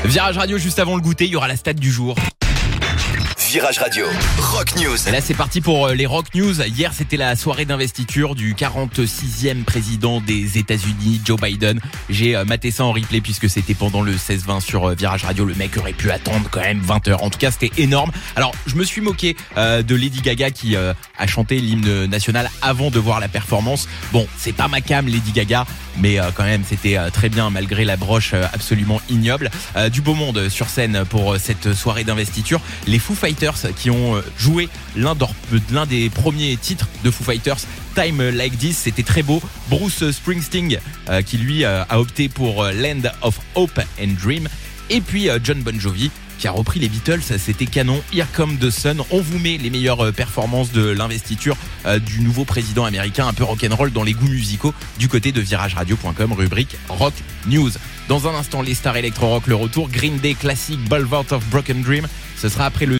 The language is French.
Virage Radio, juste avant le goûter, il y aura la stat du jour. Virage Radio, Rock News. Et là, c'est parti pour les Rock News. Hier, c'était la soirée d'investiture du 46e président des États-Unis, Joe Biden. J'ai maté ça en replay puisque c'était pendant le 16-20 sur Virage Radio. Le mec aurait pu attendre quand même 20 heures. En tout cas, c'était énorme. Alors, je me suis moqué de Lady Gaga qui a chanté l'hymne national avant de voir la performance. Bon, c'est pas ma cam, Lady Gaga, mais quand même, c'était très bien malgré la broche absolument ignoble. Du beau monde sur scène pour cette soirée d'investiture. Les Foo Fighters qui ont joué l'un des premiers titres de Foo Fighters, Time Like This, c'était très beau. Bruce Springsteen qui lui a opté pour Land of Hope and Dream. Et puis John Bon Jovi qui a repris les Beatles, c'était canon. Here Come the Sun. On vous met les meilleures performances de l'investiture du nouveau président américain, un peu rock'n'roll dans les goûts musicaux, du côté de virageradio.com, rubrique Rock News. Dans un instant, les stars électro-rock, le retour. Green Day classique, Boulevard of Broken Dream. Ce sera après le